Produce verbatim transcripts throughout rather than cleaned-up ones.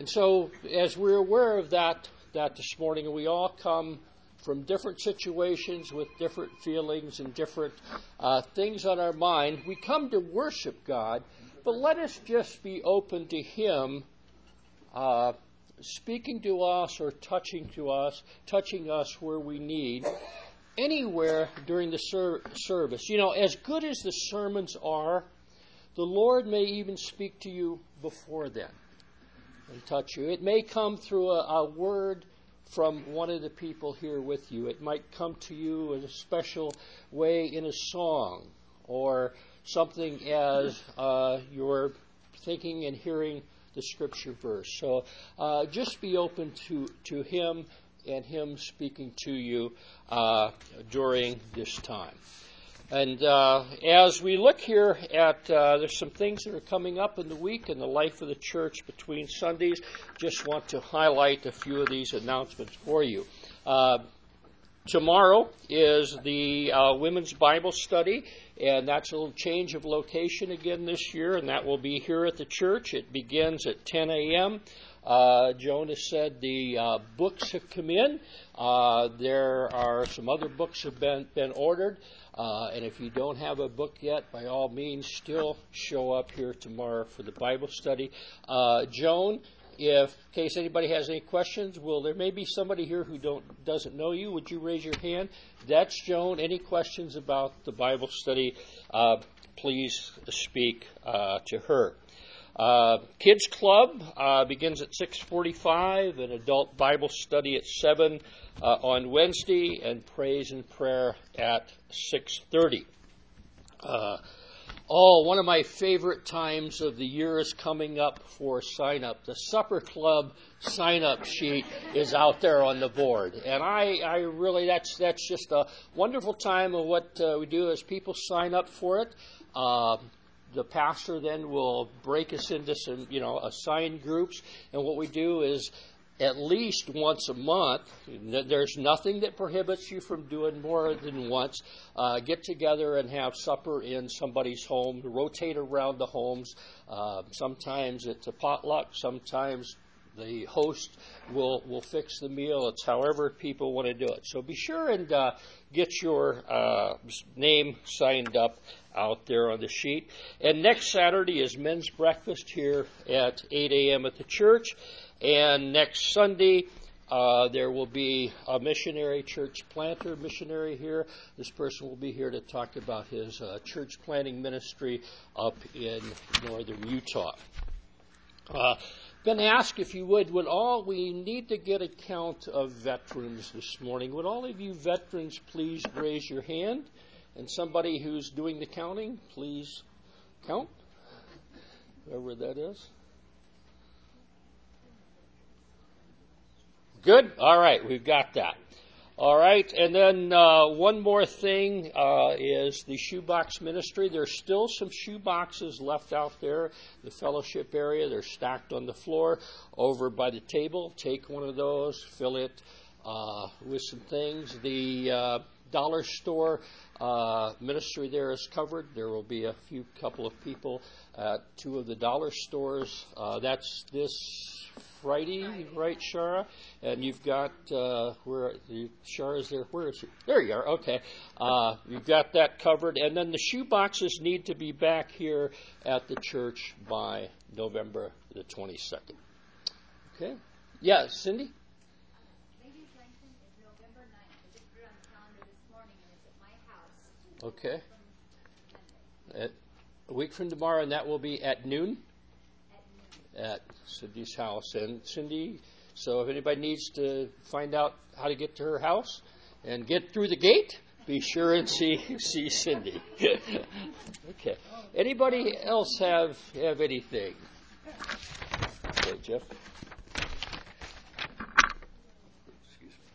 and so, as we're aware of that, that this morning, we all come from different situations with different feelings and different uh, things on our mind. We come to worship God, but let us just be open to Him uh, speaking to us or touching to us, touching us where we need, anywhere during the ser- service. You know, as good as the sermons are, the Lord may even speak to you before then and touch you. It may come through a, a word from one of the people here with you. It might come to you in a special way in a song or something as uh, you're thinking and hearing the scripture verse. So uh, just be open to, to Him and Him speaking to you uh, during this time. And uh, as we look here at, uh, there's some things that are coming up in the week in the life of the church between Sundays. Just want to highlight a few of these announcements for you. Uh, tomorrow is the uh, Women's Bible Study, and that's a little change of location again this year, and that will be here at the church. It begins at ten a.m. Uh, Joan has said the uh, books have come in. Uh, there are some other books have been, been ordered. Uh, and if you don't have a book yet, by all means, still show up here tomorrow for the Bible study. Uh, Joan, if in case anybody has any questions, well, there may be somebody here who don't doesn't know you. Would you raise your hand? That's Joan. Any questions about the Bible study, uh, please speak uh, to her. Uh, Kids Club uh, begins at six forty-five, an adult Bible study at seven uh, on Wednesday, and praise and prayer at six thirty. Uh, oh, one of my favorite times of the year is coming up for sign-up. The Supper Club sign-up sheet is out there on the board, and I, I really, that's that's just a wonderful time of what uh, we do as people sign up for it. Uh, The pastor then will break us into some, you know, assigned groups. And what we do is at least once a month, there's nothing that prohibits you from doing more than once, uh, get together and have supper in somebody's home, rotate around the homes. Uh, sometimes it's a potluck. Sometimes the host will will fix the meal. It's however people want to do it. So be sure and uh, get your uh, name signed up out there on the sheet. And next Saturday is men's breakfast here at eight a.m. at the church. And next Sunday, uh, there will be a missionary, church planter missionary here. This person will be here to talk about his uh, church planting ministry up in northern Utah. Uh, been asked if you would, would all, we need to get a count of veterans this morning. Would all of you veterans please raise your hand? And somebody who's doing the counting, please count, whoever that is. Good? All right, we've got that. All right, and then uh, one more thing uh, is the shoebox ministry. There's still some shoeboxes left out there, the fellowship area. They're stacked on the floor over by the table. Take one of those, fill it uh, with some things. The uh, dollar store uh, ministry there is covered. There will be a few couple of people at two of the dollar stores. Uh, that's this Friday, right, Shara? And you've got, uh, where, the Shara's there, where is she? There you are, okay. Uh, you've got that covered. And then the shoe boxes need to be back here at the church by November the twenty-second. Okay? Yeah, Cindy? Ladies' Luncheon is November ninth. I just put it on the calendar this morning, and it's at my house. Okay. From Monday. At, a week from tomorrow, and that will be at noon? At noon. At Cindy's house. And Cindy, so if anybody needs to find out how to get to her house and get through the gate, be sure and see see Cindy. Okay. Anybody else have have anything? Okay, Jeff. Excuse me.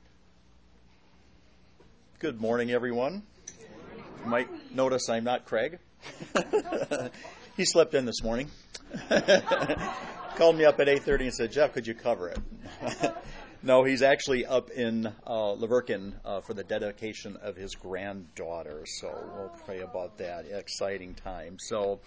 Good morning, everyone. You might notice I'm not Craig. He slept in this morning. Called me up at eight thirty and said, Jeff, could you cover it? No, he's actually up in uh, Laverkin uh, for the dedication of his granddaughter. So we'll pray about that. Exciting time. So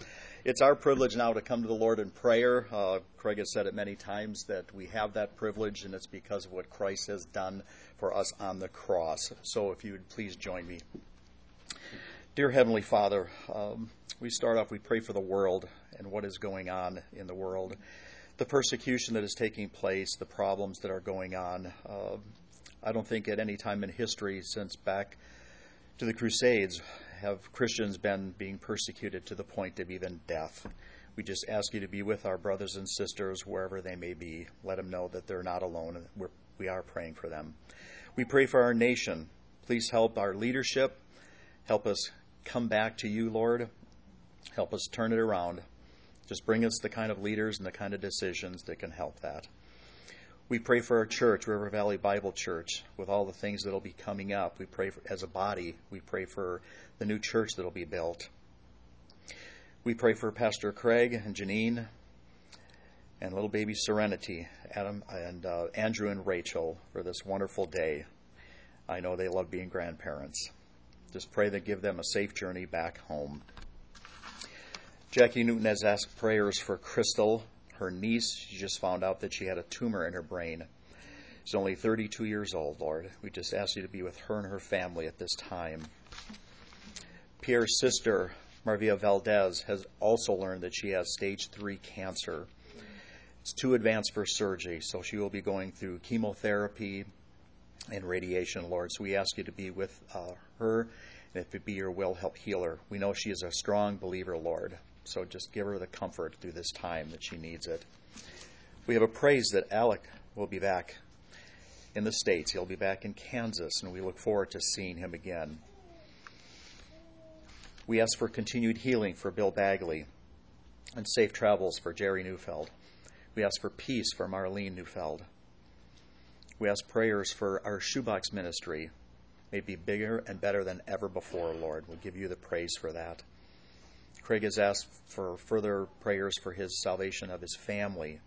it's our privilege now to come to the Lord in prayer. Uh, Craig has said it many times that we have that privilege, and it's because of what Christ has done for us on the cross. So if you would please join me. Dear Heavenly Father, um, we start off, we pray for the world and what is going on in the world. The persecution that is taking place, the problems that are going on. Uh, I don't think at any time in history since back to the Crusades have Christians been being persecuted to the point of even death. We just ask you to be with our brothers and sisters wherever they may be. Let them know that they're not alone. We're, we are praying for them. We pray for our nation. Please help our leadership. Help us come back to you, Lord. Help us turn it around. Just bring us the kind of leaders and the kind of decisions that can help that. We pray for our church, River Valley Bible Church, with all the things that will be coming up. We pray for, as a body, we pray for the new church that will be built. We pray for Pastor Craig and Janine and little baby Serenity, Adam and uh, Andrew and Rachel for this wonderful day. I know they love being grandparents. Just pray that give them a safe journey back home. Jackie Newton has asked prayers for Crystal, her niece. She just found out that she had a tumor in her brain. She's only thirty-two years old, Lord. We just ask you to be with her and her family at this time. Pierre's sister, Marvia Valdez, has also learned that she has stage three cancer. It's too advanced for surgery, so she will be going through chemotherapy and radiation, Lord. So we ask you to be with uh, her, and if it be your will, help heal her. We know she is a strong believer, Lord. So just give her the comfort through this time that she needs it. We have a praise that Alec will be back in the States. He'll be back in Kansas, and we look forward to seeing him again. We ask for continued healing for Bill Bagley and safe travels for Jerry Neufeld. We ask for peace for Marlene Neufeld. We ask prayers for our shoebox ministry. May it be bigger and better than ever before, Lord. We'll give you the praise for that. Craig has asked for further prayers for his salvation of his family.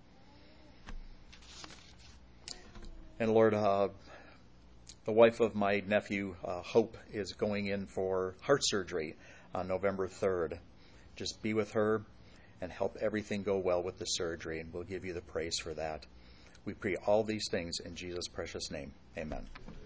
And Lord, uh, the wife of my nephew, uh, Hope, is going in for heart surgery on November third. Just be with her and help everything go well with the surgery, and we'll give you the praise for that. We pray all these things in Jesus' precious name. Amen.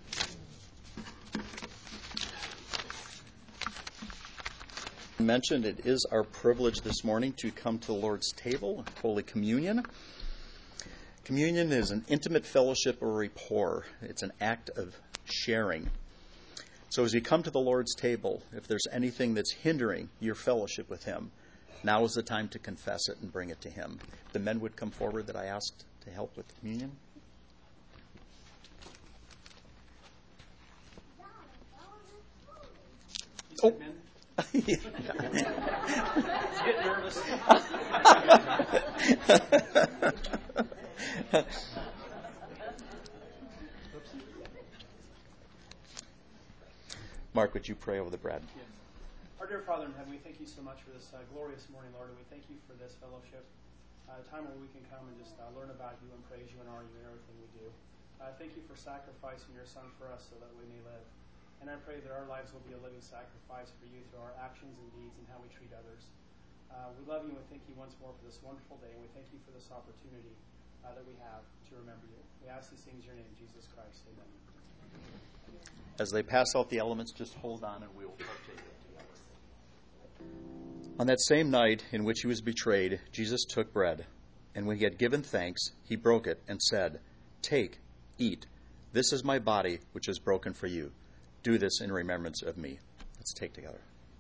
Mentioned, it is our privilege this morning to come to the Lord's table, Holy Communion. Communion is an intimate fellowship or rapport. It's an act of sharing. So as you come to the Lord's table, if there's anything that's hindering your fellowship with Him, now is the time to confess it and bring it to Him. The men would come forward that I asked to help with communion. Oh. Yeah. Get nervous. Mark, would you pray over the bread? Yes. Our dear Father in heaven, we thank you so much for this uh, glorious morning, Lord, and we thank you for this fellowship, uh, a time where we can come and just uh, learn about you and praise you and honor you in everything we do. Uh, thank you for sacrificing your Son for us so that we may live. And I pray that our lives will be a living sacrifice for you through our actions and deeds and how we treat others. Uh, we love you and we thank you once more for this wonderful day, and we thank you for this opportunity uh, that we have to remember you. We ask these things in your name, Jesus Christ. Amen. As they pass out the elements, just hold on and we will partake it together. On that same night in which he was betrayed, Jesus took bread, and when he had given thanks, he broke it and said, "Take, eat. This is my body, which is broken for you. Do this in remembrance of me." Let's take together.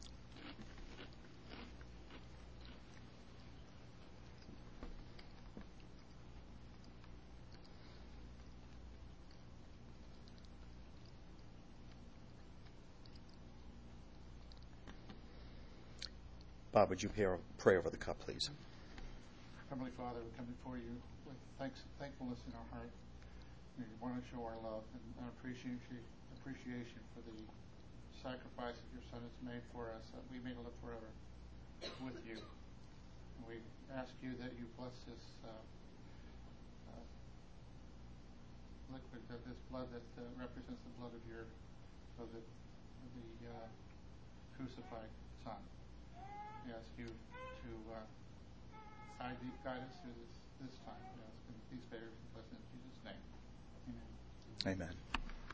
Bob, would you pray over the cup, please? Heavenly Father, we come before you with thanks, thankfulness in our heart. We want to show our love and appreciation, appreciation for the sacrifice that your Son has made for us, that we may live forever with you. And we ask you that you bless this uh, uh, liquid, that this blood that uh, represents the blood of your of the, of the uh, crucified Son. we ask you to uh, guide, guide us through this, this time. We ask these favors and blessings in Jesus' name. Amen. Amen.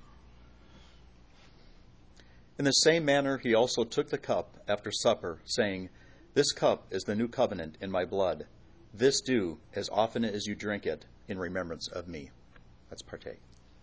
In the same manner, he also took the cup after supper, saying, "This cup is the new covenant in my blood. This do as often as you drink it in remembrance of me." Let's partake.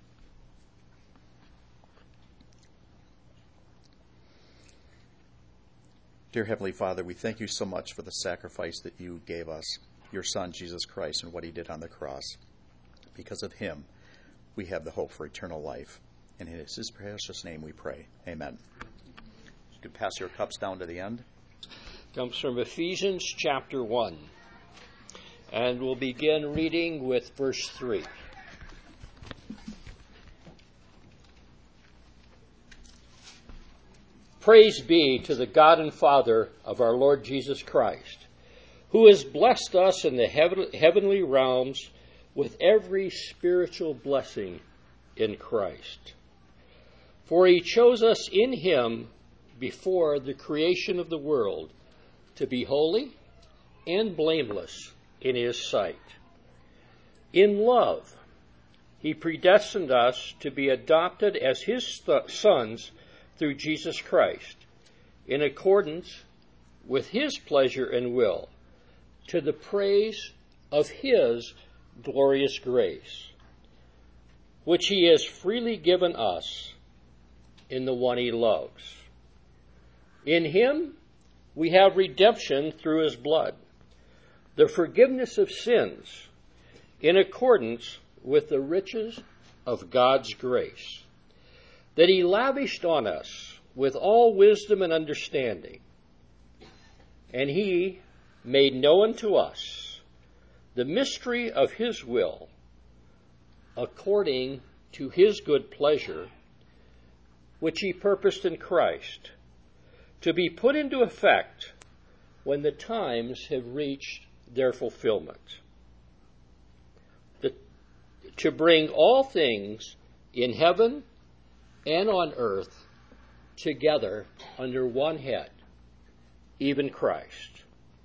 Dear Heavenly Father, we thank you so much for the sacrifice that you gave us, your Son, Jesus Christ, and what he did on the cross. Because of him, we have the hope for eternal life. And in his precious name we pray. Amen. You could pass your cups down to the end. Comes from Ephesians chapter one. And we'll begin reading with verse three. Praise be to the God and Father of our Lord Jesus Christ, who has blessed us in the heavenly realms with every spiritual blessing in Christ. For he chose us in him before the creation of the world to be holy and blameless in his sight. In love, he predestined us to be adopted as his sons through Jesus Christ, in accordance with his pleasure and will, to the praise of his glorious grace, which he has freely given us in the one he loves. In him we have redemption through his blood, the forgiveness of sins, in accordance with the riches of God's grace, that he lavished on us with all wisdom and understanding. And he made known to us the mystery of his will, according to his good pleasure, which he purposed in Christ, to be put into effect when the times have reached their fulfillment, the, to bring all things in heaven and on earth together under one head, even Christ.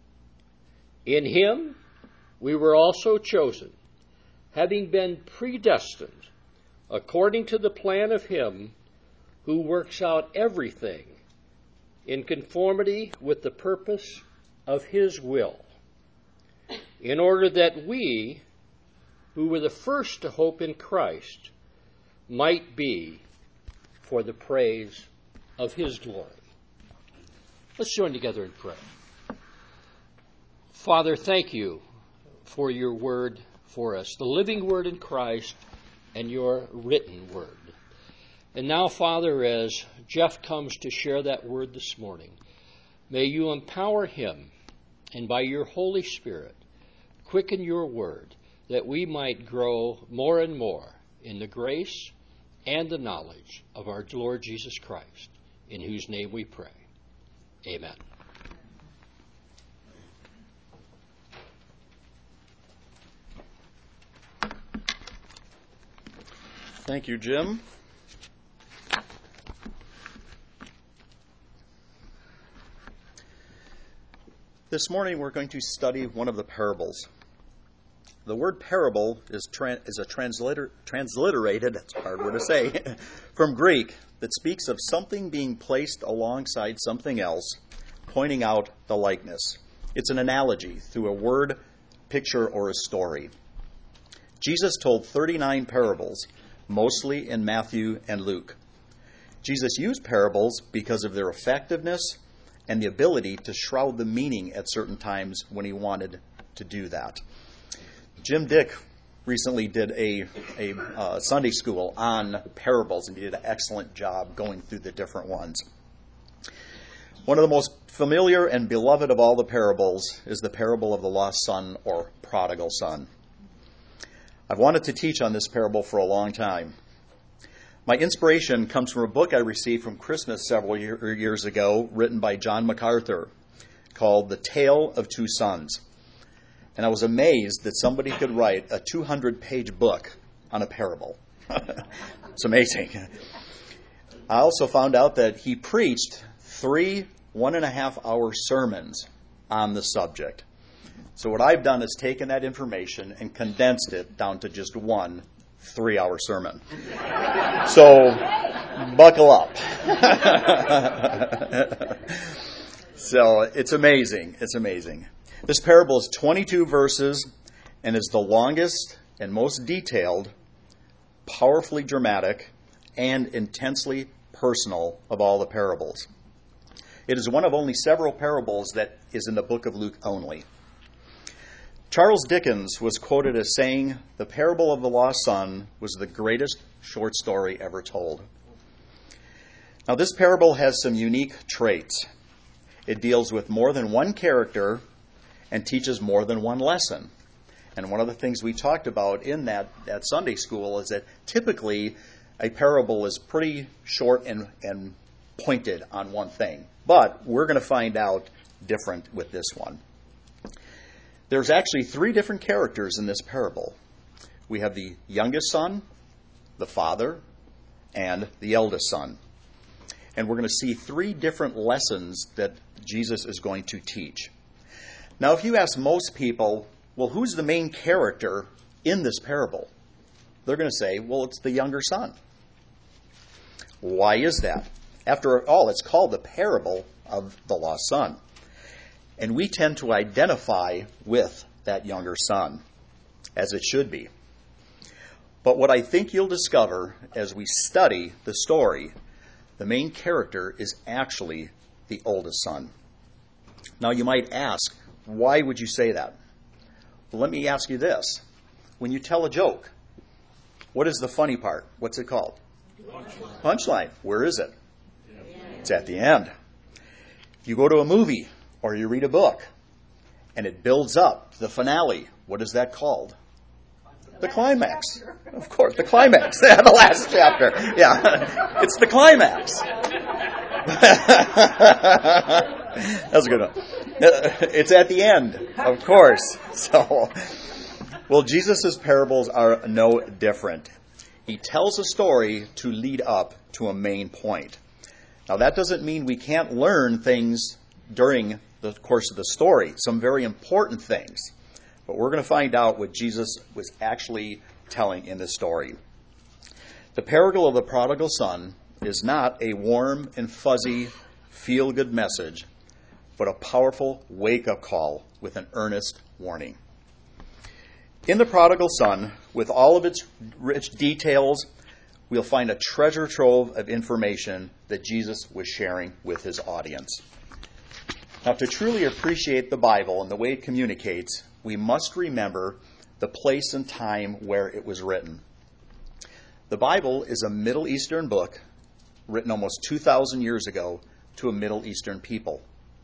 In him we were also chosen, having been predestined according to the plan of him who works out everything in conformity with the purpose of his will, in order that we, who were the first to hope in Christ, might be for the praise of his glory. Let's join together in prayer. Father, thank you for your word for us, the living word in Christ and your written word. And now, Father, as Jeff comes to share that word this morning, may you empower him and by your Holy Spirit quicken your word that we might grow more and more in the grace and the knowledge of our Lord Jesus Christ, in whose name we pray. Amen. Thank you, Jim. This morning we're going to study one of the parables. The word parable is, tra- is a translator- transliterated, that's a hard word to say, from Greek that speaks of something being placed alongside something else, pointing out the likeness. It's an analogy through a word, picture, or a story. Jesus told thirty-nine parables, mostly in Matthew and Luke. Jesus used parables because of their effectiveness and the ability to shroud the meaning at certain times when he wanted to do that. Jim Dick recently did a, a uh, Sunday school on parables, and he did an excellent job going through the different ones. One of the most familiar and beloved of all the parables is the parable of the lost son or prodigal son. I've wanted to teach on this parable for a long time. My inspiration comes from a book I received from Christmas several year, years ago, written by John MacArthur, called The Tale of Two Sons. And I was amazed that somebody could write a two hundred page book on a parable. It's amazing. I also found out that he preached three one and a half hour sermons on the subject. So what I've done is taken that information and condensed it down to just one three-hour sermon. So buckle up. So it's amazing. It's amazing. This parable is twenty-two verses and is the longest and most detailed, powerfully dramatic, and intensely personal of all the parables. It is one of only several parables that is in the book of Luke only. Charles Dickens was quoted as saying, "The parable of the lost son was the greatest short story ever told." Now, this parable has some unique traits. It deals with more than one character and teaches more than one lesson. And one of the things we talked about in that, that Sunday school is that typically a parable is pretty short and, and pointed on one thing. But we're going to find out different with this one. There's actually three different characters in this parable. We have the youngest son, the father, and the eldest son. And we're going to see three different lessons that Jesus is going to teach. Now, if you ask most people, well, who's the main character in this parable? They're going to say, well, it's the younger son. Why is that? After all, it's called the parable of the lost son. And we tend to identify with that younger son, as it should be. But what I think you'll discover as we study the story, the main character is actually the oldest son. Now you might ask, why would you say that? Well, let me ask you this. When you tell a joke, what is the funny part? What's it called? Punchline. Punchline. Where is it? It's at the end. You go to a movie or you read a book and it builds up to the finale. What is that called? The climax. Of course, the climax. The last chapter. Yeah. It's the climax. That's a good one. It's at the end, of course. So, well, Jesus' parables are no different. He tells a story to lead up to a main point. Now, that doesn't mean we can't learn things during the course of the story, some very important things. But we're going to find out what Jesus was actually telling in this story. The parable of the prodigal son is not a warm and fuzzy, feel-good message, but a powerful wake-up call with an earnest warning. In the prodigal son, with all of its rich details, we'll find a treasure trove of information that Jesus was sharing with his audience. Now, to truly appreciate the Bible and the way it communicates, we must remember the place and time where it was written. The Bible is a Middle Eastern book written almost two thousand years ago to a Middle Eastern people.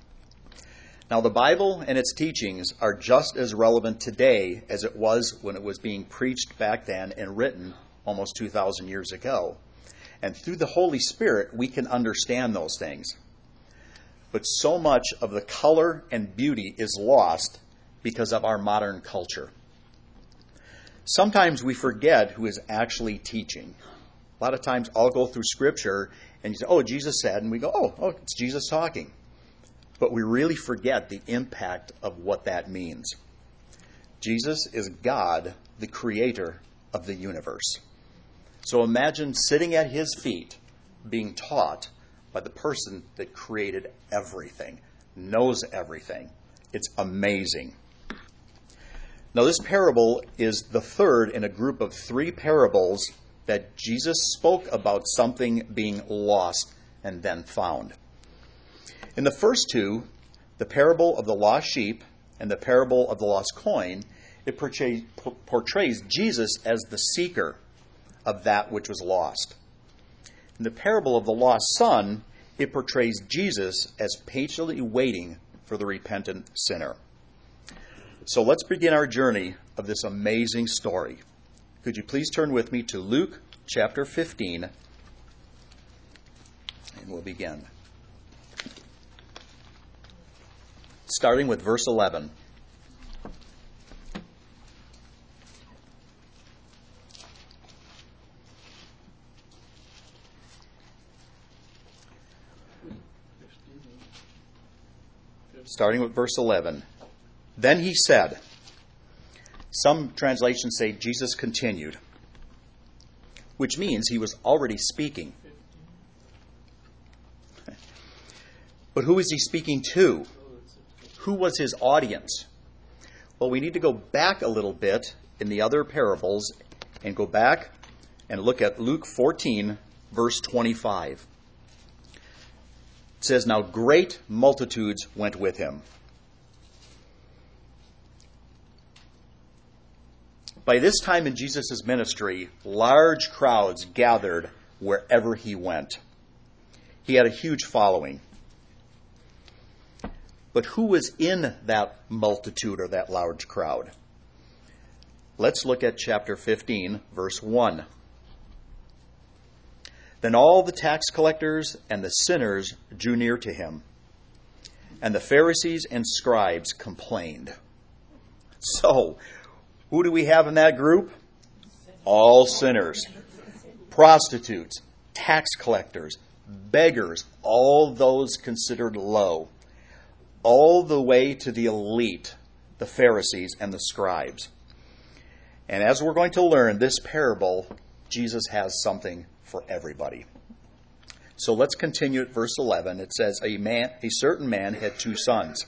Now, the Bible and its teachings are just as relevant today as it was when it was being preached back then and written almost two thousand years ago. And through the Holy Spirit, we can understand those things. But so much of the color and beauty is lost because of our modern culture. Sometimes we forget who is actually teaching. A lot of times I'll go through Scripture and you say, oh, Jesus said, and we go, oh, oh, it's Jesus talking. But we really forget the impact of what that means. Jesus is God, the creator of the universe. So imagine sitting at his feet, being taught by the person that created everything, knows everything. It's amazing. Now, this parable is the third in a group of three parables that Jesus spoke about something being lost and then found. In the first two, the parable of the lost sheep and the parable of the lost coin, it portrays, portrays Jesus as the seeker of that which was lost. In the parable of the lost son, it portrays Jesus as patiently waiting for the repentant sinner. So let's begin our journey of this amazing story. Could you please turn with me to Luke chapter fifteen, and we'll begin. Starting with verse eleven. starting with verse eleven. Then he said, some translations say Jesus continued, which means he was already speaking. But who is he speaking to? Who was his audience? Well, we need to go back a little bit in the other parables and go back and look at Luke fourteen, verse twenty-five. It says, now great multitudes went with him. By this time in Jesus' ministry, large crowds gathered wherever he went. He had a huge following. But who was in that multitude or that large crowd? Let's look at chapter fifteen, verse one. Then all the tax collectors and the sinners drew near to him, and the Pharisees and scribes complained. So, who do we have in that group? All sinners, prostitutes, tax collectors, beggars, all those considered low, all the way to the elite, the Pharisees and the scribes. And as we're going to learn, this parable, Jesus has something for everybody. So let's continue at verse eleven. It says, a man, a certain man had two sons.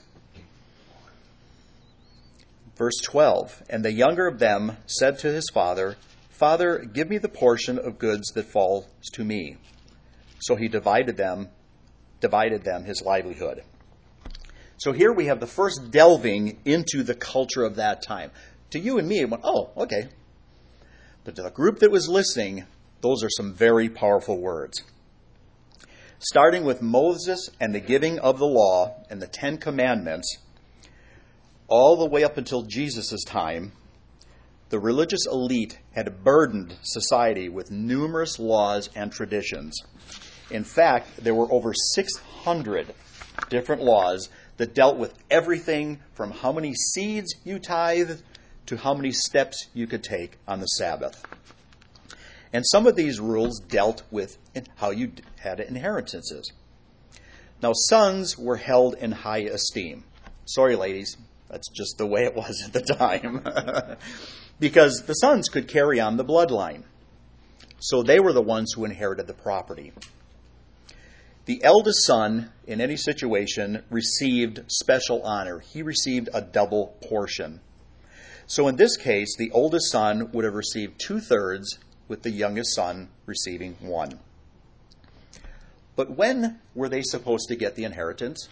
Verse twelve, and the younger of them said to his father, Father, give me the portion of goods that falls to me. So he divided them, divided them his livelihood. So here we have the first delving into the culture of that time. To you and me, it went, oh, okay. But to the group that was listening, those are some very powerful words. Starting with Moses and the giving of the law and the Ten Commandments, all the way up until Jesus' time, the religious elite had burdened society with numerous laws and traditions. In fact, there were over six hundred different laws that dealt with everything from how many seeds you tithed to how many steps you could take on the Sabbath. And some of these rules dealt with how you had inheritances. Now, sons were held in high esteem. Sorry, ladies, that's just the way it was at the time. Because the sons could carry on the bloodline. So they were the ones who inherited the property. The eldest son, in any situation, received special honor. He received a double portion. So in this case, the oldest son would have received two-thirds, with the youngest son receiving one. But when were they supposed to get the inheritance?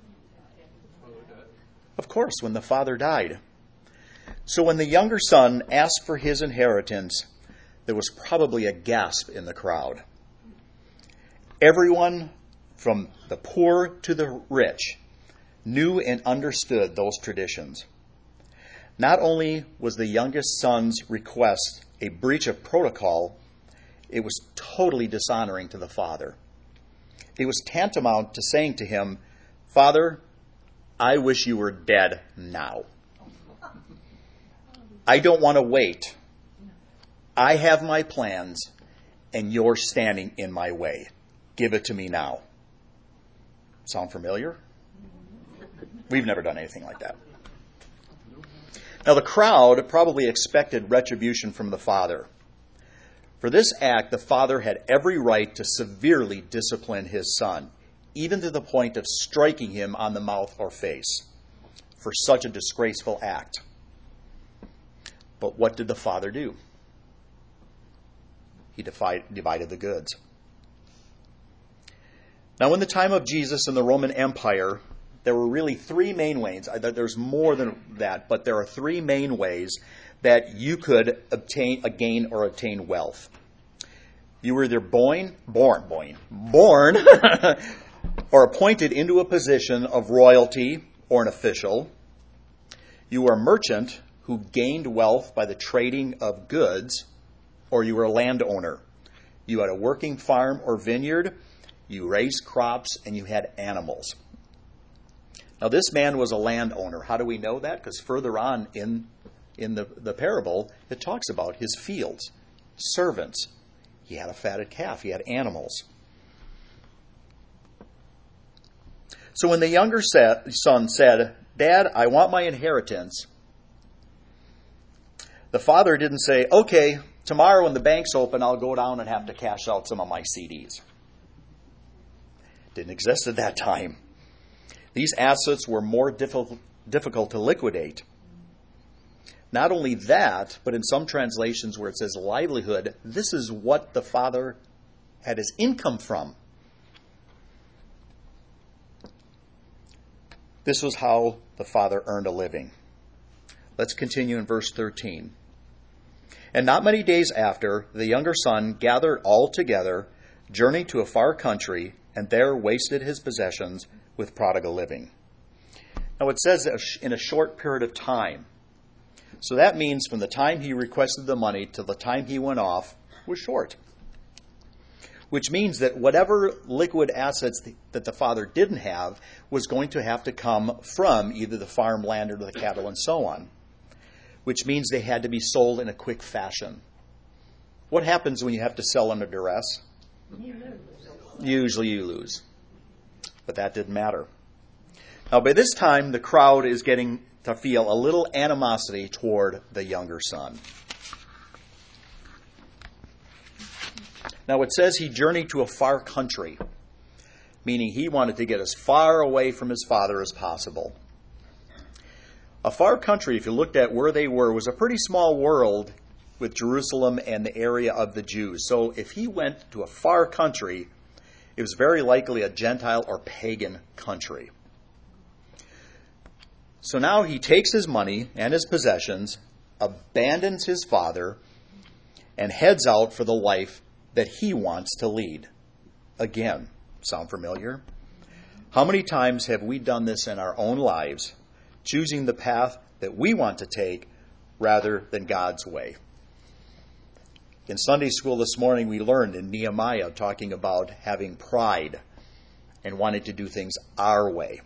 Of course, when the father died. So when the younger son asked for his inheritance, there was probably a gasp in the crowd. Everyone, from the poor to the rich, knew and understood those traditions. Not only was the youngest son's request a breach of protocol, it was totally dishonoring to the father. It was tantamount to saying to him, Father, I wish you were dead now. I don't want to wait. I have my plans, and you're standing in my way. Give it to me now. Sound familiar? We've never done anything like that. Now, the crowd probably expected retribution from the father. For this act, the father had every right to severely discipline his son, even to the point of striking him on the mouth or face for such a disgraceful act. But what did the father do? He defied, divided the goods. Now, in the time of Jesus in the Roman Empire, there were really three main ways. There's more than that, but there are three main ways that you could obtain, gain or obtain wealth. You were either born, born, born, born, or appointed into a position of royalty or an official. You were a merchant who gained wealth by the trading of goods, or you were a landowner. You had a working farm or vineyard, you raised crops, and you had animals. Now, this man was a landowner. How do we know that? Because further on in, in the, the parable, it talks about his fields, servants. He had a fatted calf. He had animals. So when the younger son said, "Dad, I want my inheritance," the father didn't say, "Okay, tomorrow when the bank's open, I'll go down and have to cash out some of my C Ds." Didn't exist at that time. These assets were more difficult, difficult to liquidate. Not only that, but in some translations where it says livelihood, this is what the father had his income from. This was how the father earned a living. Let's continue in verse thirteen. And not many days after, the younger son gathered all together, journeyed to a far country, and there wasted his possessions with prodigal living. Now it says in a short period of time. So that means from the time he requested the money to the time he went off was short. Which means that whatever liquid assets that the father didn't have was going to have to come from either the farmland or the cattle and so on. Which means they had to be sold in a quick fashion. What happens when you have to sell under duress? You lose. Usually you lose. But that didn't matter. Now by this time, the crowd is getting to feel a little animosity toward the younger son. Now it says he journeyed to a far country, meaning he wanted to get as far away from his father as possible. A far country, if you looked at where they were, was a pretty small world with Jerusalem and the area of the Jews. So if he went to a far country, it was very likely a Gentile or pagan country. So now he takes his money and his possessions, abandons his father, and heads out for the life that he wants to lead. Again, sound familiar? How many times have we done this in our own lives, choosing the path that we want to take rather than God's way? In Sunday school this morning, we learned in Nehemiah talking about having pride and wanting to do things our way.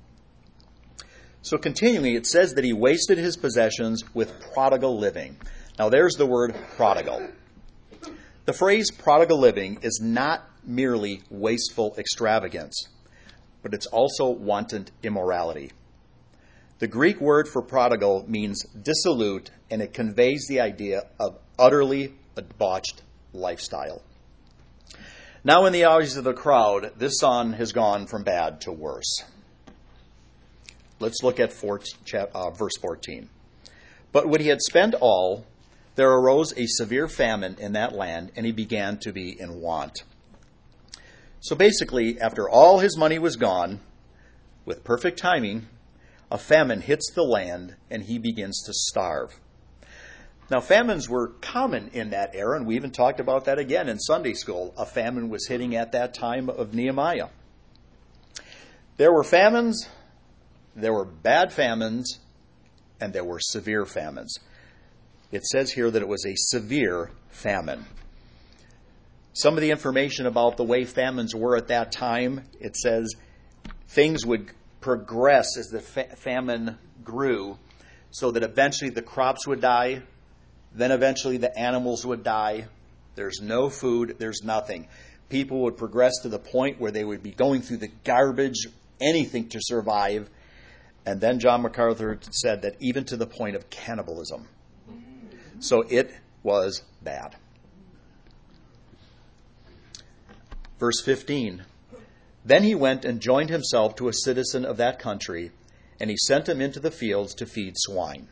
So continuing, it says that he wasted his possessions with prodigal living. Now there's the word prodigal. The phrase prodigal living is not merely wasteful extravagance, but it's also wanton immorality. The Greek word for prodigal means dissolute, and it conveys the idea of utterly debauched lifestyle. Now in the eyes of the crowd, this son has gone from bad to worse. Let's look at fourteen, uh, verse fourteen. But when he had spent all, there arose a severe famine in that land, and he began to be in want. So basically, after all his money was gone, with perfect timing, a famine hits the land, and he begins to starve. Now, famines were common in that era, and we even talked about that again in Sunday school. A famine was hitting at that time of Nehemiah. There were famines, there were bad famines, and there were severe famines. It says here that it was a severe famine. Some of the information about the way famines were at that time, it says things would progress as the fa- famine grew, so that eventually the crops would die, then eventually the animals would die. There's no food, there's nothing. People would progress to the point where they would be going through the garbage, anything to survive. And then John MacArthur said that even to the point of cannibalism. So it was bad. Verse fifteen. Then he went and joined himself to a citizen of that country, and he sent him into the fields to feed swine.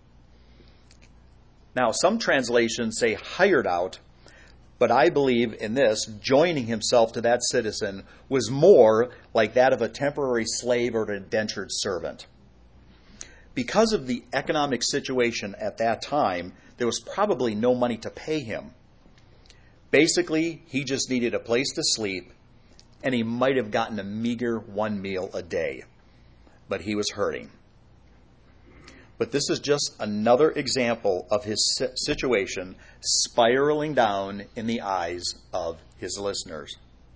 Now, some translations say hired out, but I believe in this, joining himself to that citizen was more like that of a temporary slave or an indentured servant. Because of the economic situation at that time, there was probably no money to pay him. Basically, he just needed a place to sleep, and he might have gotten a meager one meal a day. But he was hurting. But this is just another example of his situation spiraling down in the eyes of his listeners.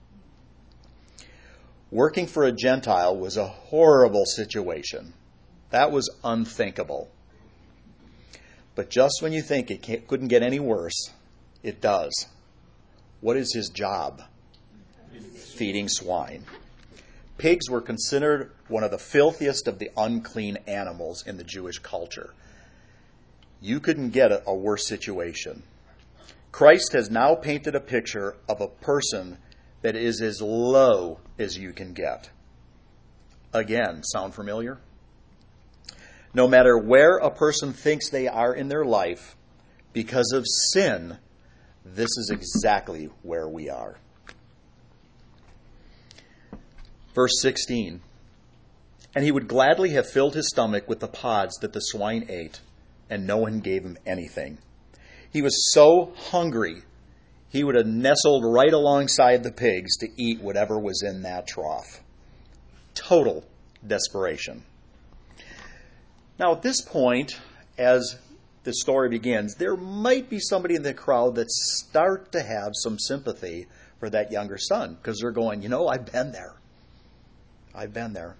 Working for a Gentile was a horrible situation. That was unthinkable. But just when you think it can't, couldn't get any worse, it does. What is his job? Feeding swine. Pigs were considered one of the filthiest of the unclean animals in the Jewish culture. You couldn't get a, a worse situation. Christ has now painted a picture of a person that is as low as you can get. Again, sound familiar? No matter where a person thinks they are in their life, because of sin, this is exactly where we are. Verse sixteen, and he would gladly have filled his stomach with the pods that the swine ate, and no one gave him anything. He was so hungry, he would have nestled right alongside the pigs to eat whatever was in that trough. Total desperation. Now, at this point, as the story begins, there might be somebody in the crowd that start to have some sympathy for that younger son, because they're going, you know, I've been there. I've been there.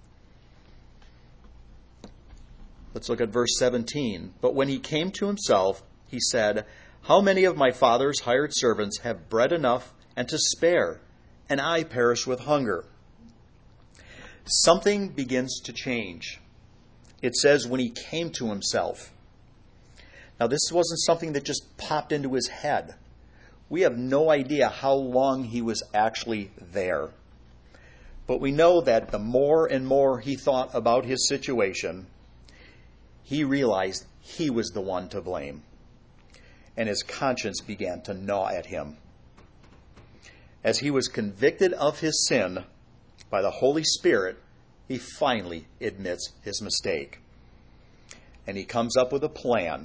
Let's look at verse seventeen. But when he came to himself, he said, how many of my father's hired servants have bread enough and to spare, and I perish with hunger? Something begins to change. It says when he came to himself. Now, this wasn't something that just popped into his head. We have no idea how long he was actually there. But we know that the more and more he thought about his situation, he realized he was the one to blame. And his conscience began to gnaw at him. As he was convicted of his sin by the Holy Spirit, he finally admits his mistake. And he comes up with a plan.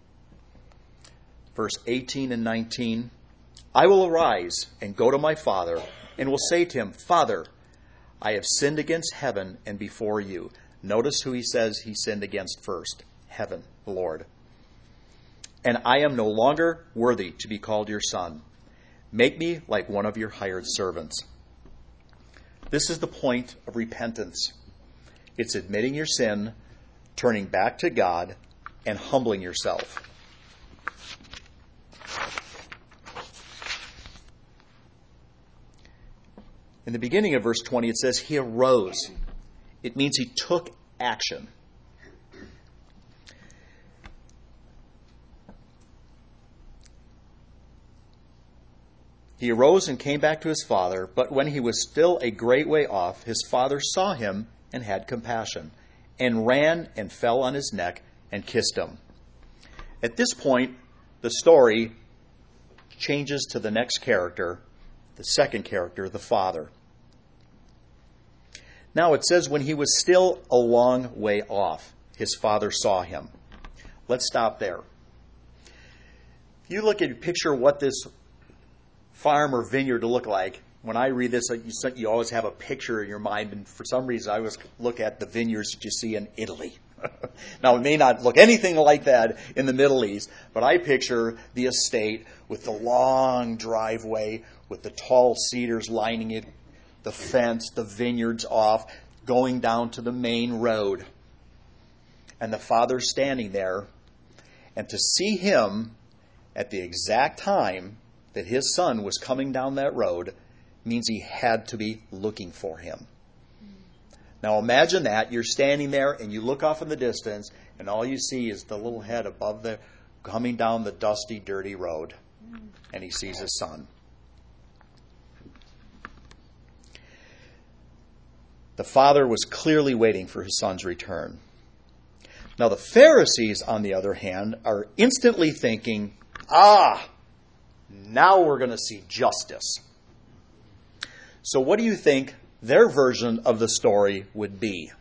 Verse eighteen and nineteen, I will arise and go to my father, and will say to him, Father, I have sinned against heaven and before you. Notice who he says he sinned against first. Heaven, the Lord. And I am no longer worthy to be called your son. Make me like one of your hired servants. This is the point of repentance. It's admitting your sin, turning back to God, and humbling yourself. In the beginning of verse twenty, it says he arose. It means he took action. He arose and came back to his father, but when he was still a great way off, his father saw him and had compassion, and ran and fell on his neck and kissed him. At this point, the story changes to the next character, the second character, the father. Now it says when he was still a long way off, his father saw him. Let's stop there. If you look at picture what this farm or vineyard to look like, when I read this, you, you always have a picture in your mind, and for some reason I always look at the vineyards that you see in Italy. Now, it may not look anything like that in the Middle East, but I picture the estate with the long driveway, with the tall cedars lining it, the fence, the vineyards off, going down to the main road. And the father standing there, and to see him at the exact time that his son was coming down that road means he had to be looking for him. Now imagine that. You're standing there and you look off in the distance and all you see is the little head above the, coming down the dusty, dirty road. And he sees his son. The father was clearly waiting for his son's return. Now the Pharisees, on the other hand, are instantly thinking, ah, now we're going to see justice. So what do you think their version of the story would be?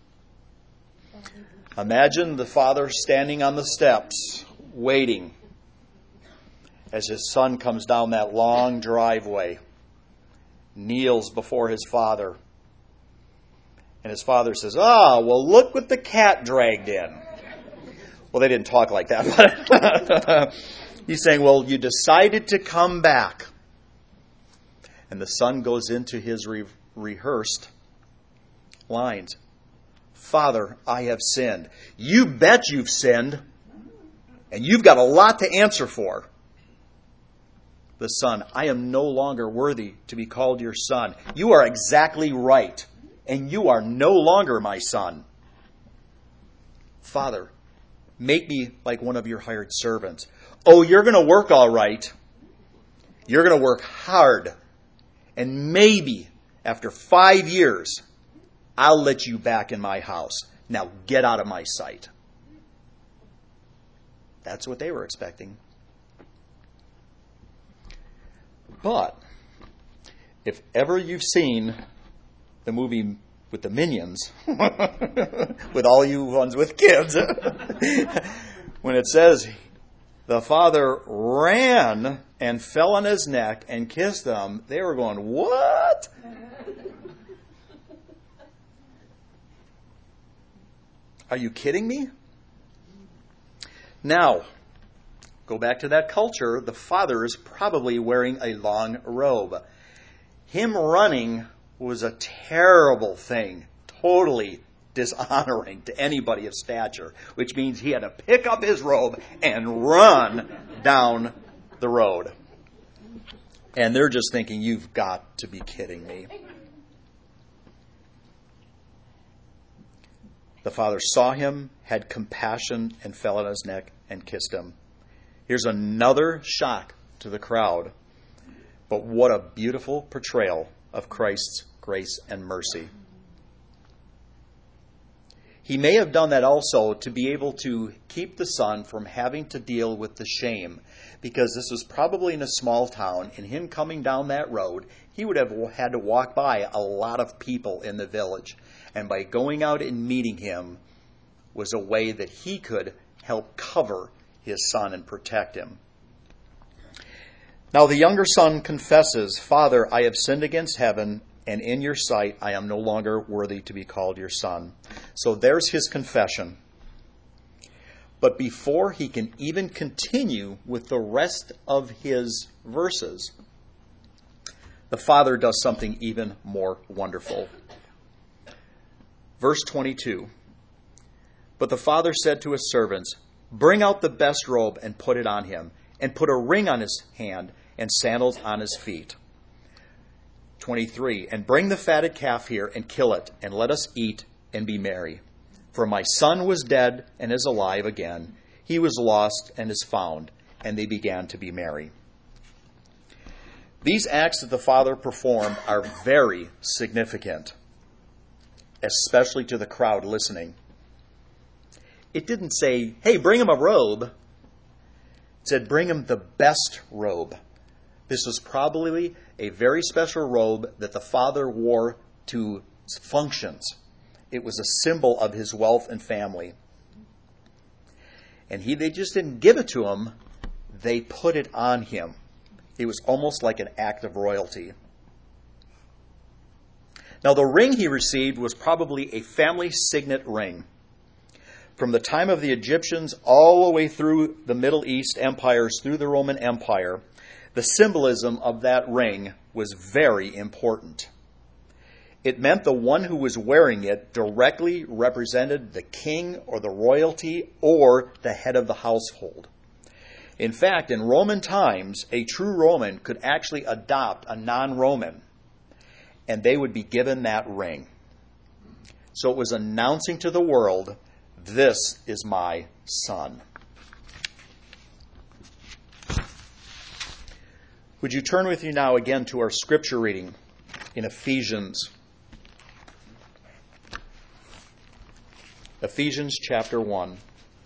Imagine the father standing on the steps, waiting, as his son comes down that long driveway, kneels before his father. And his father says, ah, well, look what the cat dragged in. Well, they didn't talk like that, but he's saying, well, you decided to come back. And the son goes into his re- rehearsed lines. Father, I have sinned. You bet you've sinned. And you've got a lot to answer for. the son. I am no longer worthy to be called your son. You are exactly right, and you are no longer my son. Father, make me like one of your hired servants. Oh, you're going to work all right. You're going to work hard. And maybe after five years, I'll let you back in my house. Now get out of my sight. That's what they were expecting. But if ever you've seen the movie with the Minions, with all you ones with kids, when it says the father ran and fell on his neck and kissed them, they were going, what? Are you kidding me? Now, go back to that culture. The father is probably wearing a long robe. Him running was a terrible thing, totally dishonoring to anybody of stature, which means he had to pick up his robe and run down the road. And they're just thinking, you've got to be kidding me. The father saw him, had compassion, and fell on his neck and kissed him. Here's another shock to the crowd. But what a beautiful portrayal of Christ's grace and mercy. He may have done that also to be able to keep the son from having to deal with the shame, because this was probably in a small town, and him coming down that road, he would have had to walk by a lot of people in the village. And by going out and meeting him was a way that he could help cover his son and protect him. Now the younger son confesses, Father, I have sinned against heaven, and in your sight I am no longer worthy to be called your son. So there's his confession. But before he can even continue with the rest of his verses, the father does something even more wonderful. Verse twenty-two, but the father said to his servants, bring out the best robe and put it on him, and put a ring on his hand and sandals on his feet. twenty-three, and bring the fatted calf here and kill it, and let us eat and be merry. For my son was dead and is alive again. He was lost and is found. And they began to be merry. These acts that the father performed are very significant, especially to the crowd listening. It didn't say, hey, bring him a robe. It said, bring him the best robe. This was probably a very special robe that the father wore to functions. It was a symbol of his wealth and family. And he, they just didn't give it to him. They put it on him. It was almost like an act of royalty. Now, the ring he received was probably a family signet ring. From the time of the Egyptians all the way through the Middle East empires, through the Roman Empire, the symbolism of that ring was very important. It meant the one who was wearing it directly represented the king or the royalty or the head of the household. In fact, in Roman times, a true Roman could actually adopt a non-Roman, and they would be given that ring. So it was announcing to the world, this is my son. Would you turn with me now again to our scripture reading in Ephesians? Ephesians chapter one.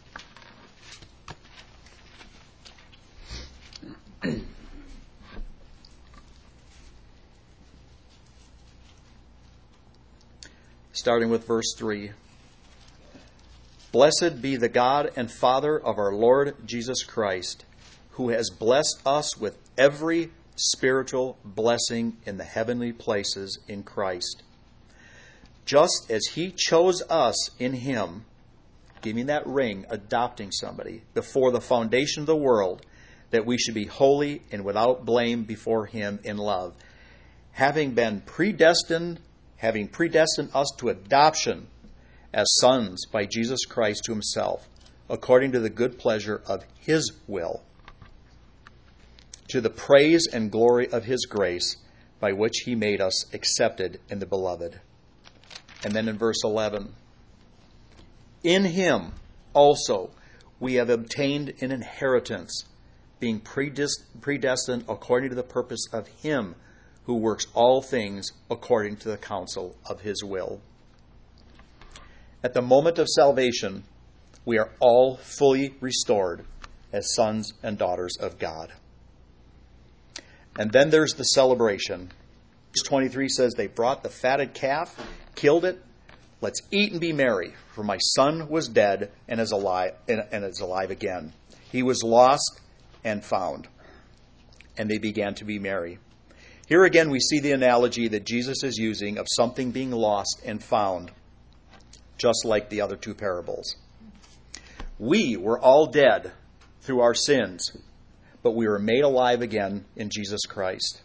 Starting with verse three. Blessed be the God and Father of our Lord Jesus Christ, who has blessed us with every spiritual blessing in the heavenly places in Christ, just as he chose us in him, giving that ring, adopting somebody, before the foundation of the world, that we should be holy and without blame before him in love, having been predestined, having predestined us to adoption as sons by Jesus Christ to himself, according to the good pleasure of his will, to the praise and glory of his grace, by which he made us accepted in the beloved. And then in verse eleven, in him also we have obtained an inheritance, being predestined according to the purpose of him who works all things according to the counsel of his will. At the moment of salvation, we are all fully restored as sons and daughters of God. And then there's the celebration. Verse twenty-three says, they brought the fatted calf, killed it. Let's eat and be merry, for my son was dead and is alive, and, and is alive again. He was lost and found. And they began to be merry. Here again we see the analogy that Jesus is using of something being lost and found, just like the other two parables. We were all dead through our sins, but we were made alive again in Jesus Christ.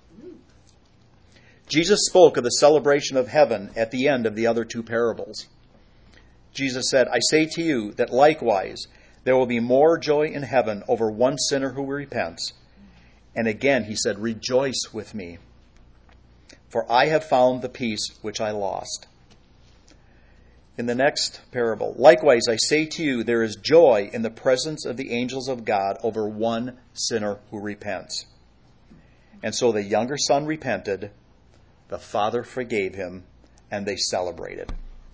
Jesus spoke of the celebration of heaven at the end of the other two parables. Jesus said, I say to you that likewise there will be more joy in heaven over one sinner who repents. And again he said, rejoice with me, for I have found the peace which I lost. In the next parable, likewise I say to you, there is joy in the presence of the angels of God over one sinner who repents. And so the younger son repented, the father forgave him, and they celebrated.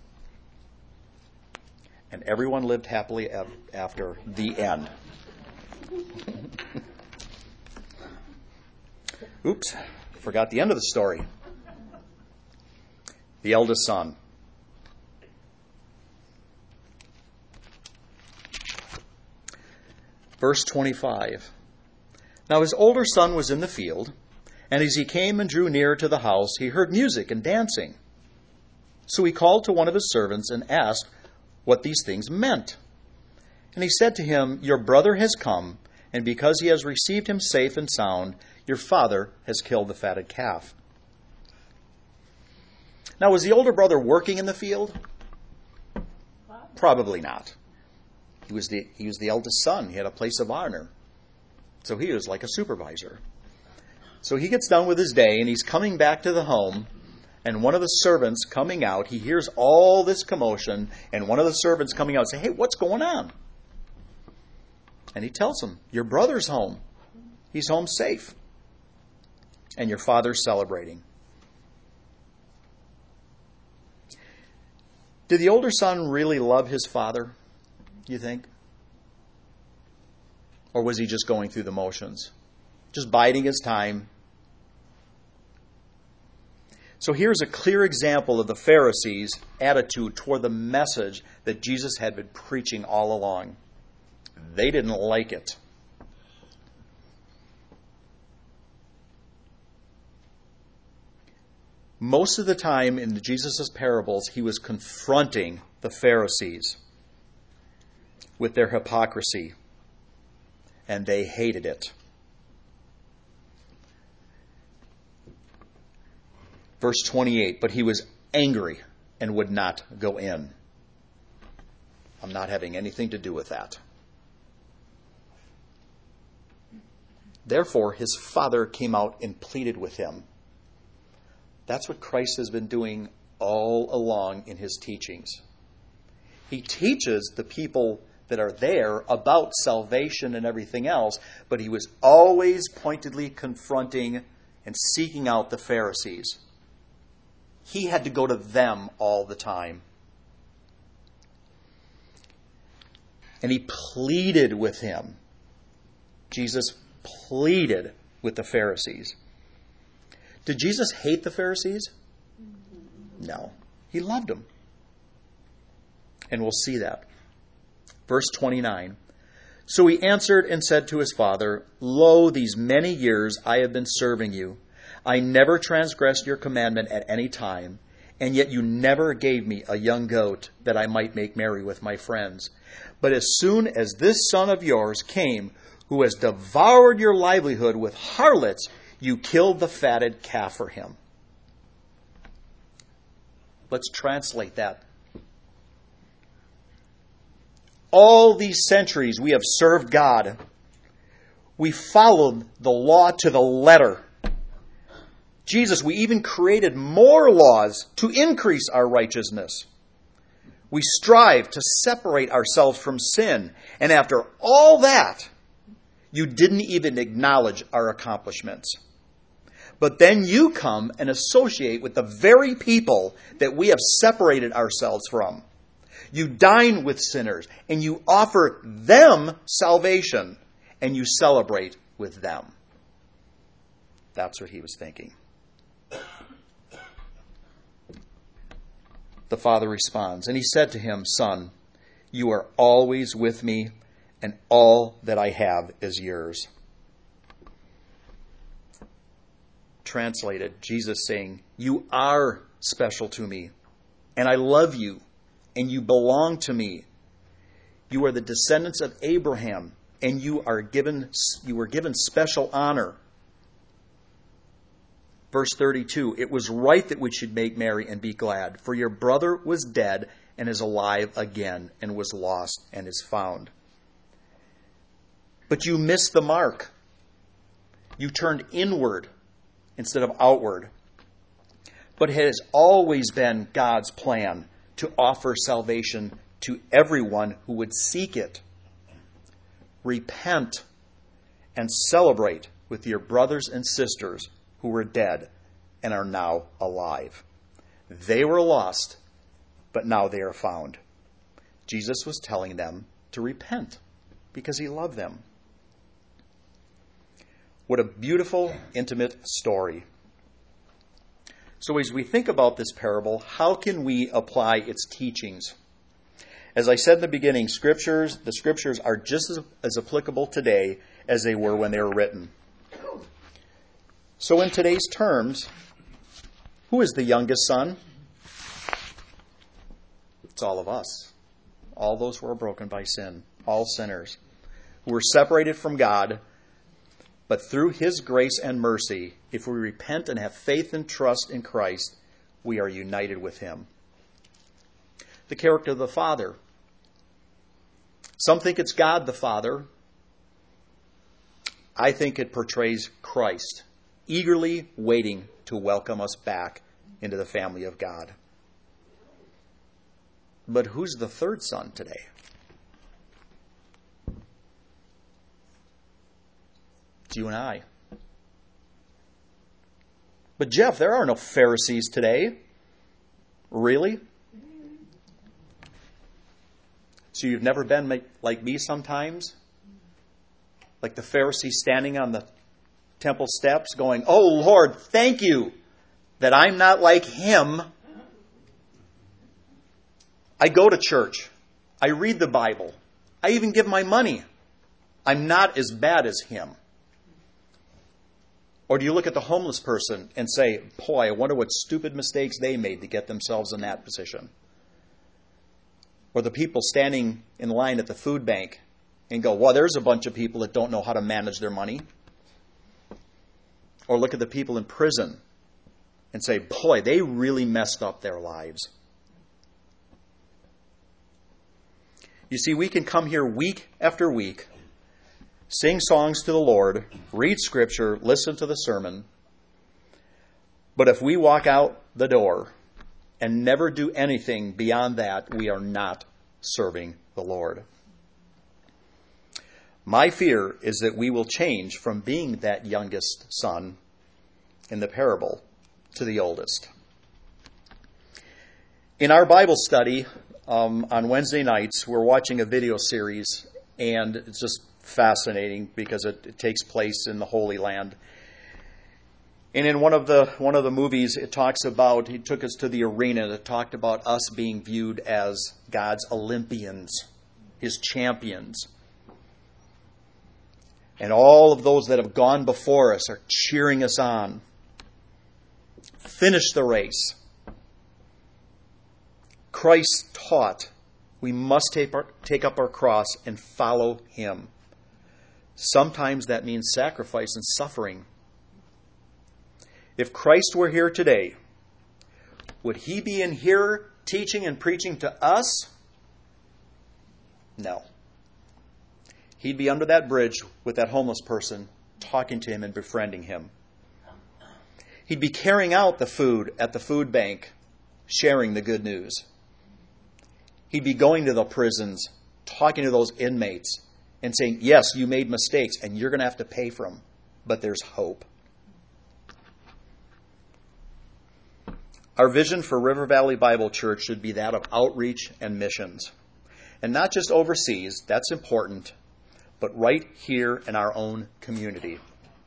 And everyone lived happily after the end. Oops, forgot the end of the story. The eldest son. Verse twenty-five. Now his older son was in the field, and as he came and drew near to the house, he heard music and dancing. So he called to one of his servants and asked what these things meant. And he said to him, your brother has come, and because he has received him safe and sound, your father has killed the fatted calf. Now, was the older brother working in the field? Probably not. He was the, he was the eldest son. He had a place of honor. So he was like a supervisor. So he gets done with his day, and he's coming back to the home, and one of the servants coming out, he hears all this commotion, and one of the servants coming out say, hey, what's going on? And he tells him, your brother's home. He's home safe. And your father's celebrating. Did the older son really love his father, you think? Or was he just going through the motions? Just biding his time? So here's a clear example of the Pharisees' attitude toward the message that Jesus had been preaching all along. They didn't like it. Most of the time in Jesus' parables, he was confronting the Pharisees with their hypocrisy, and they hated it. Verse twenty-eight, but he was angry and would not go in. I'm not having anything to do with that. Therefore, his father came out and pleaded with him. That's what Christ has been doing all along in his teachings. He teaches the people that are there about salvation and everything else, but he was always pointedly confronting and seeking out the Pharisees. He had to go to them all the time. And he pleaded with him. Jesus pleaded with the Pharisees. Did Jesus hate the Pharisees? No. He loved them. And we'll see that. Verse twenty-nine. So he answered and said to his father, lo, these many years I have been serving you. I never transgressed your commandment at any time, and yet you never gave me a young goat that I might make merry with my friends. But as soon as this son of yours came, who has devoured your livelihood with harlots, you killed the fatted calf for him. Let's translate that. All these centuries we have served God. We followed the law to the letter. Jesus, we even created more laws to increase our righteousness. We strive to separate ourselves from sin. And after all that, you didn't even acknowledge our accomplishments. But then you come and associate with the very people that we have separated ourselves from. You dine with sinners and you offer them salvation and you celebrate with them. That's what he was thinking. The father responds, and he said to him, Son, you are always with me, and all that I have is yours. Translated, Jesus saying, you are special to me, and I love you, and you belong to me. You are the descendants of Abraham, and you are given you were given special honor. Verse thirty-two, it was right that we should make merry and be glad, for your brother was dead and is alive again, and was lost and is found. But you missed the mark. You turned inward instead of outward. But it has always been God's plan to offer salvation to everyone who would seek it. Repent and celebrate with your brothers and sisters who were dead and are now alive. They were lost, but now they are found. Jesus was telling them to repent because he loved them. What a beautiful, intimate story. So as we think about this parable, how can we apply its teachings? As I said in the beginning, scriptures, the scriptures are just as, as applicable today as they were when they were written. So in today's terms, who is the youngest son? It's all of us. All those who are broken by sin. All sinners. Who were separated from God. But through his grace and mercy, if we repent and have faith and trust in Christ, we are united with him. The character of the Father. Some think it's God the Father. I think it portrays Christ, eagerly waiting to welcome us back into the family of God. But who's the third son today? It's you and I. But Jeff, there are no Pharisees today. Really? So you've never been like me sometimes? Like the Pharisee standing on the temple steps going, oh Lord, thank you that I'm not like him. I go to church. I read the Bible. I even give my money. I'm not as bad as him. Or do you look at the homeless person and say, boy, I wonder what stupid mistakes they made to get themselves in that position? Or the people standing in line at the food bank and go, well, there's a bunch of people that don't know how to manage their money. Or look at the people in prison and say, boy, they really messed up their lives. You see, we can come here week after week, sing songs to the Lord, read Scripture, listen to the sermon. But if we walk out the door and never do anything beyond that, we are not serving the Lord. My fear is that we will change from being that youngest son in the parable to the oldest. In our Bible study um, on Wednesday nights, we're watching a video series, and it's just fascinating because it, it takes place in the Holy Land. And in one of the one of the movies, it talks about, he took us to the arena, and it talked about us being viewed as God's Olympians, his champions. And all of those that have gone before us are cheering us on. Finish the race. Christ taught we must take, our, take up our cross and follow him. Sometimes that means sacrifice and suffering. If Christ were here today, would he be in here teaching and preaching to us? No. he'd be under that bridge with that homeless person, talking to him and befriending him. He'd be carrying out the food at the food bank, sharing the good news. He'd be going to the prisons, talking to those inmates, and saying, yes, you made mistakes, and you're going to have to pay for them, but there's hope. Our vision for River Valley Bible Church should be that of outreach and missions. And not just overseas, that's important, but right here in our own community.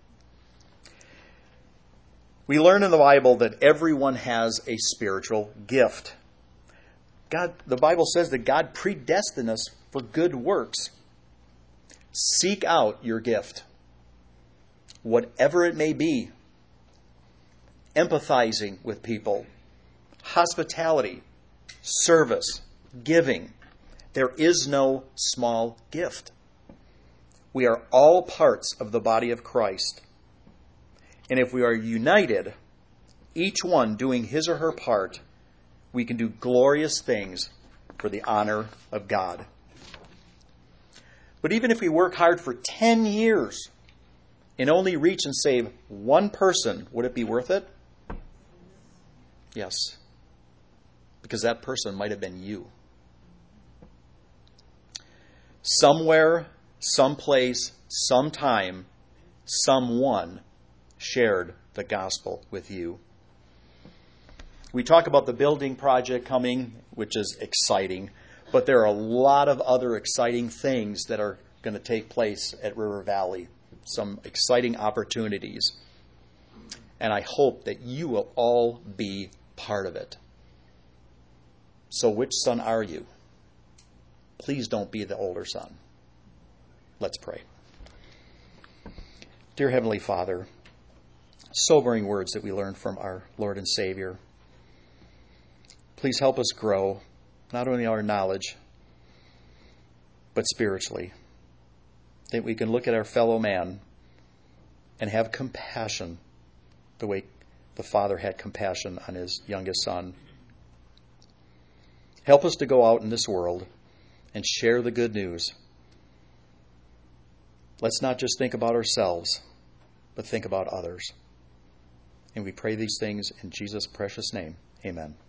We learn in the Bible that everyone has a spiritual gift. God, the Bible says that God predestined us for good works. Seek out your gift, whatever it may be. Empathizing with people, hospitality, service, giving. There is no small gift. We are all parts of the body of Christ. And if we are united, each one doing his or her part, we can do glorious things for the honor of God. But even if we work hard for ten years and only reach and save one person, would it be worth it? Yes. Because that person might have been you. Somewhere, someplace, sometime, someone shared the gospel with you. We talk about the building project coming, which is exciting, but there are a lot of other exciting things that are going to take place at River Valley. Some exciting opportunities. And I hope that you will all be part of it. So which son are you? Please don't be the older son. Let's pray. Dear Heavenly Father, sobering words that we learn from our Lord and Savior. Please help us grow, not only our knowledge, but spiritually. That we can look at our fellow man and have compassion the way the Father had compassion on his youngest son. Help us to go out in this world and share the good news. Let's not just think about ourselves, but think about others. And we pray these things in Jesus' precious name. Amen.